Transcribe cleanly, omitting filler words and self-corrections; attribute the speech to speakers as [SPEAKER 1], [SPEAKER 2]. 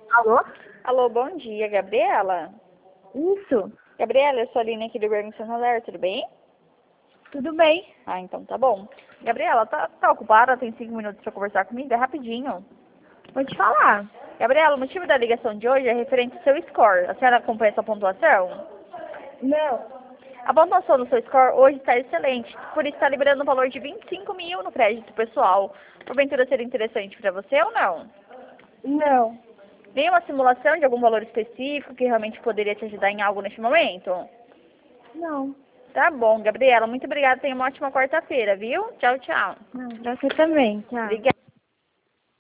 [SPEAKER 1] Alô?
[SPEAKER 2] Alô, bom dia, Gabriela?
[SPEAKER 1] Isso,
[SPEAKER 2] Gabriela, eu sou a Aline aqui do Berg Santander, tudo bem?
[SPEAKER 1] tudo bem.
[SPEAKER 2] Ah, então tá bom. Gabriela, tá ocupada? Tem 5 minutos pra conversar comigo? É rapidinho.
[SPEAKER 1] Pode falar.
[SPEAKER 2] Gabriela, o motivo da ligação de hoje é referente ao seu score. A senhora acompanha sua pontuação?
[SPEAKER 1] Não,
[SPEAKER 2] A pontuação do seu score hoje está excelente, por isso está liberando um valor de 25 mil no crédito pessoal. Porventura seria interessante para você ou não?
[SPEAKER 1] não,
[SPEAKER 2] Nenhuma simulação de algum valor específico que realmente poderia te ajudar em algo neste momento?
[SPEAKER 1] não.
[SPEAKER 2] Tá bom, Gabriela. Muito obrigada. Tenha uma ótima quarta-feira, viu? Tchau, tchau.
[SPEAKER 1] Não, pra você também, tchau.
[SPEAKER 2] Obrigada.